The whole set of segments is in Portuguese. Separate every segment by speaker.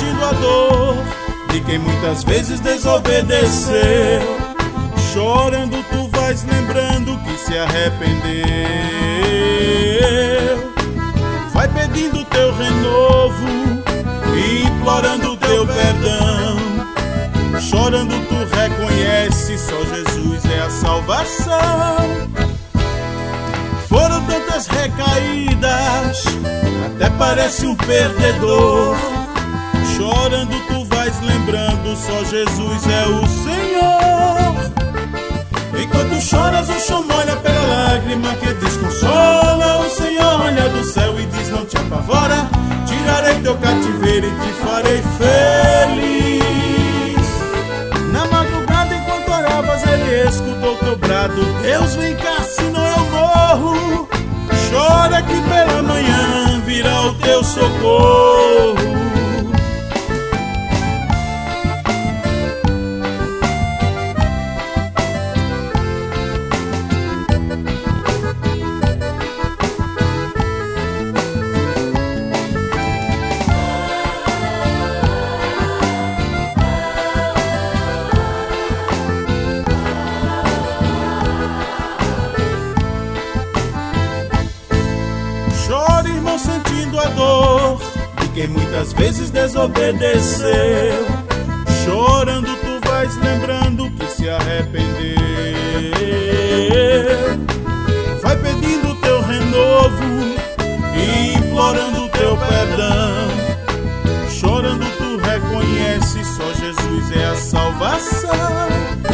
Speaker 1: sentindo a dor de quem muitas vezes desobedeceu. Chorando tu vais lembrando que se arrependeu. Vai pedindo teu renovo e implorando teu perdão. Chorando tu reconhece, só Jesus é a salvação. Foram tantas recaídas, até parece um perdedor. Chorando tu vais lembrando, só Jesus é o Senhor. Enquanto choras, o chão molha pela lágrima que desconsola. O Senhor olha do céu e diz: não te apavora, tirarei teu cativeiro e te farei feliz. Na madrugada, enquanto oravas, ele escutou teu brado: Deus, vem cá, senão eu morro. Chora que pela manhã virá o teu socorro. Chora, irmão, sentindo a dor de quem muitas vezes desobedeceu. Chorando tu vais lembrando que se arrependeu. Vai pedindo teu renovo e implorando teu perdão. Chorando tu reconhece, só Jesus é a salvação.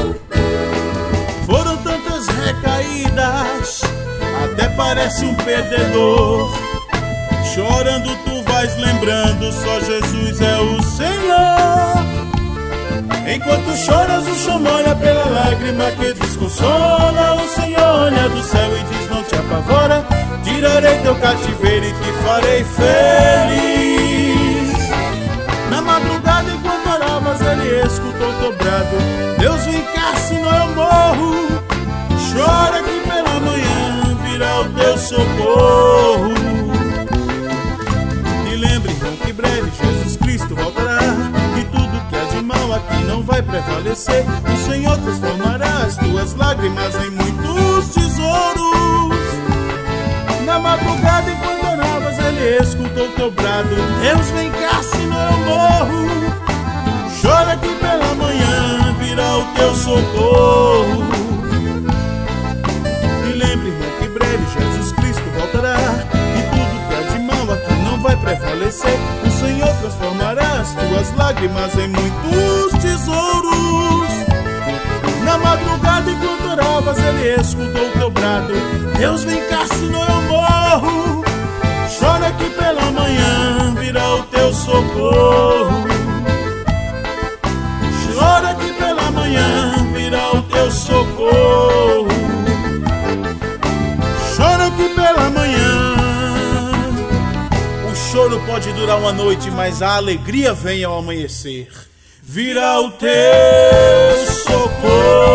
Speaker 1: Foram tantas recaídas, até parece um perdedor. Chorando tu vais lembrando, só Jesus é o Senhor. Enquanto choras, o chão molha pela lágrima que desconsola. O Senhor olha do céu e diz: não te apavora, tirarei teu cativeiro e te farei feliz. Na madrugada, enquanto oravas, ele escutou teu brado: Deus, vem cá, senão eu morro. Chora que pela manhã virá o teu socorro. E lembre, irmão, que breve Jesus Cristo voltará, e tudo que há de mal aqui não vai prevalecer. O Senhor transformará as tuas lágrimas em muitos tesouros. Na madrugada, enquanto oravas, ele escutou teu brado: Deus, vem cá, senão eu morro. Chora que pela manhã virá o teu socorro. Jesus Cristo voltará, e tudo que há de mal aqui não vai prevalecer. O Senhor transformará as tuas lágrimas em muitos tesouros. Na madrugada, enquanto oravas, ele escutou teu brado: Deus, vem cá, senão eu morro. Chora que pela manhã virá o teu socorro. Chora que pela manhã virá o teu socorro. Chora que pela manhã. O choro pode durar uma noite, mas a alegria vem ao amanhecer. Virá o teu socorro.